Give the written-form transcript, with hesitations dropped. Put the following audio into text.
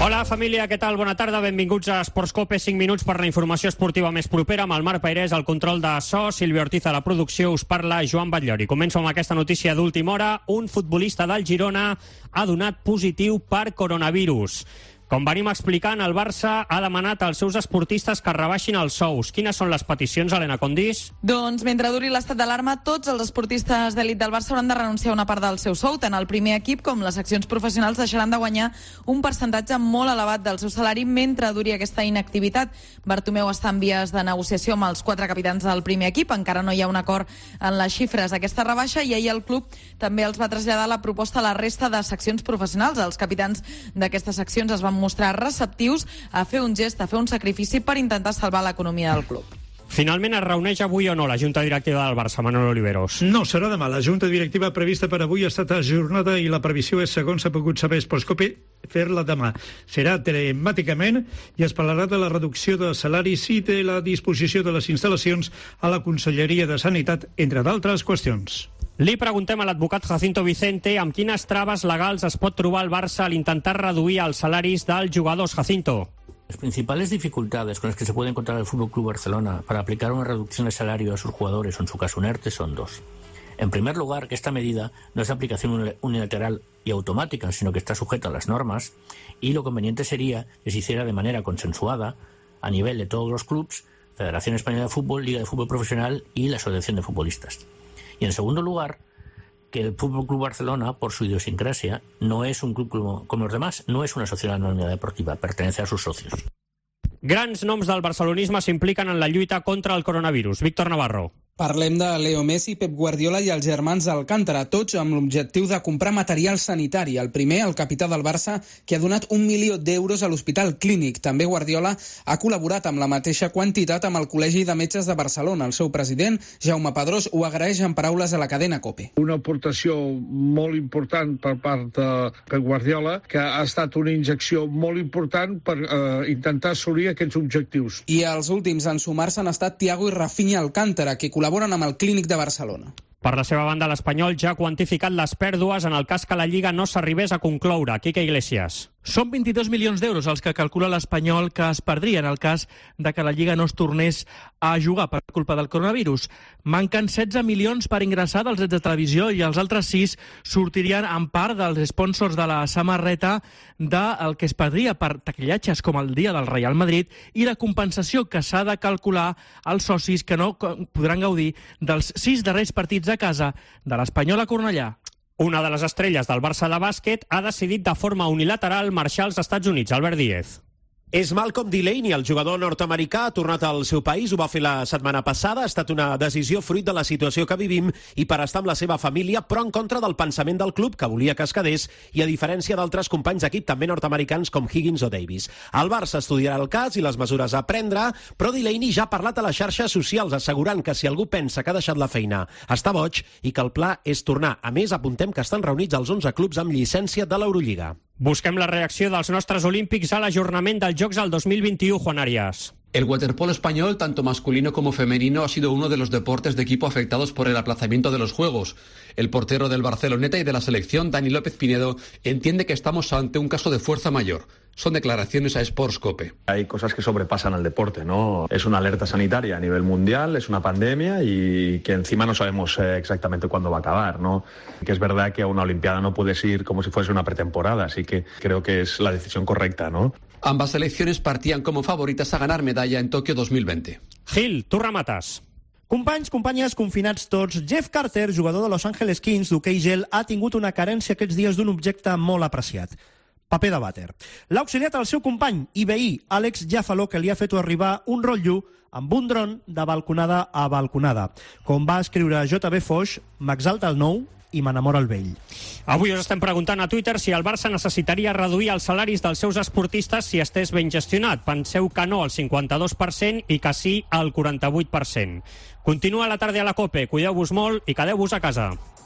Hola família, què tal? Bona tarda, benvinguts a Esports Cope, 5 minuts per la informació esportiva més propera, amb el Marc Pairés al control de so, Sílvia Ortiz a la producció, us parla Joan Batllori. Començo amb aquesta notícia d'última hora. Un futbolista del Girona ha donat positiu per coronavirus. Com venim explicant, el Barça ha demanat als seus esportistes que rebaixin els sous. Quines són les peticions, Helena Condís? Doncs mentre duri l'estat d'alarma, tots els esportistes d'elit del Barça hauran de renunciar a una part del seu sou. Tant el primer equip com les seccions professionals deixaran de guanyar un percentatge molt elevat del seu salari mentre duri aquesta inactivitat. Bartomeu està en vies de negociació amb els 4 capitans del primer equip. Encara no hi ha un acord en les xifres d'aquesta rebaixa i ahir el club també els va traslladar la proposta a la resta de seccions professionals. Els capitans d'aquestes seccions es van mostrar receptius a fer un gest, a fer un sacrifici per intentar salvar l'economia del club. Finalment es reuneix avui o no la Junta Directiva del Barça, Manuel Oliveros? No, serà demà. La Junta Directiva prevista per avui ha estat ajornada i la previsió és, segons s'ha pogut saber Esports Cope, fer-la demà. Serà telemàticament i es parlarà de la reducció de salaris i de la disposició de les instal·lacions a la Conselleria de Sanitat, entre d'altres qüestions. Li preguntem a l'advocat Jacinto Vicente amb quines traves legals es pot trobar el Barça al intentar reduir els salaris dels jugadors. Jacinto. Las principales dificultades con las que se puede encontrar el Fútbol Club Barcelona para aplicar una reducción de salario a sus jugadores o en su caso un ERTE son dos. En primer lugar, que esta medida no es de aplicación unilateral y automática, sino que está sujeta a las normas, y lo conveniente sería que se hiciera de manera consensuada a nivel de todos los clubes, Federación Española de Fútbol, Liga de Fútbol Profesional y la Asociación de Futbolistas. Y en segundo lugar, que el Fútbol Club Barcelona, por su idiosincrasia, no es un club como los demás, no es una sociedad anónima deportiva, pertenece a sus socios. Grans noms del barcelonisme s'impliquen en la lluita contra el coronavirus. Víctor Navarro. Parlem de Leo Messi, Pep Guardiola i els germans Alcántara, tots amb l'objectiu de comprar material sanitari. El primer, el capità del Barça, que ha donat 1 milió d'euros a l'Hospital Clínic. També Guardiola ha col·laborat amb la mateixa quantitat amb el Col·legi de Metges de Barcelona. El seu president, Jaume Pedrós, ho agraeix en paraules a la cadena COPE. Una aportació molt important per part de Pep Guardiola, que ha estat una injecció molt important per intentar assolir aquests objectius. I els últims en sumar-se han estat Thiago i Rafinha Alcántara, que col·laboren amb el Clínic de Barcelona. Per la seva banda, l'Espanyol ja ha quantificat les pèrdues en el cas que la Lliga no s'arribés a concloure. Quique Iglesias. Són 22 milions d'euros els que calcula l'Espanyol que es perdria en el cas de que la Lliga no es tornés a jugar per culpa del coronavirus. Manquen 16 milions per ingressar dels drets de televisió i els altres 6 sortirien en part dels sponsors de la samarreta del que es perdria per taquillatges com el dia del Real Madrid i la compensació que s'ha de calcular als socis que no podran gaudir dels 6 darrers partits a casa de l'Espanyol a Cornellà. Una de les estrelles del Barça de bàsquet ha decidit de forma unilateral marxar als Estats Units. Albert Díez. És Malcolm Delaney, el jugador nord-americà, ha tornat al seu país, ho va fer la setmana passada, ha estat una decisió fruit de la situació que vivim i per estar amb la seva família, però en contra del pensament del club, que volia que es quedés, i a diferència d'altres companys d'equip, també nord-americans com Higgins o Davis. El Barça estudiarà el cas i les mesures a prendre, però Delaney ja ha parlat a les xarxes socials, assegurant que si algú pensa que ha deixat la feina està boig i que el pla és tornar. A més, apuntem que estan reunits els 11 clubs amb llicència de l'Eurolliga. Busquem la reacció dels nostres olímpics a l'ajornament dels Jocs al 2021, Juan Arias. El waterpolo español, tanto masculino como femenino, ha sido uno de los deportes de equipo afectados por el aplazamiento de los Juegos. El portero del Barceloneta y de la selección, Dani López Pinedo, entiende que estamos ante un caso de fuerza mayor. Son declaraciones a Sports Cope. Hay cosas que sobrepasan al deporte, ¿no? Es una alerta sanitaria a nivel mundial, es una pandemia y que encima no sabemos exactamente cuándo va a acabar, ¿no? Que es verdad que a una Olimpiada no puedes ir como si fuese una pretemporada, así que creo que es la decisión correcta, ¿no? Ambas selecciones partían como favoritas a ganar medalla en Tokio 2020. Gil, tu remates. Companys, companyes, confinats tots, Jeff Carter, jugador de Los Angeles Kings d'hoquei gel, ha tingut una carència aquests dies d'un objecte molt apreciat. Paper de vàter. L'ha auxiliat el seu company i veí, Alex Jaffalo, que li ha fet arribar un rotllo amb un dron de balconada a balconada. Com va escriure JB Foix, m'exalta el nou i m'enamora el vell. Avui us estem preguntant a Twitter si el Barça necessitaria reduir els salaris dels seus esportistes si estés ben gestionat. Penseu que no al 52% i que sí al 48%. Continua la tarda a la COPE. Cuideu-vos molt i quedeu-vos a casa.